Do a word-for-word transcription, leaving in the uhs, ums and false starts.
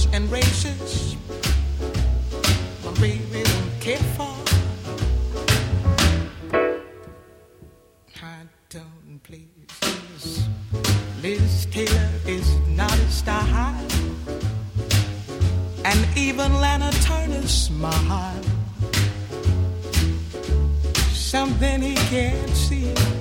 colors and races my baby don't care for. I don't please. Liz Taylor is not a style, and even Lana Turner's smile, something he can't see.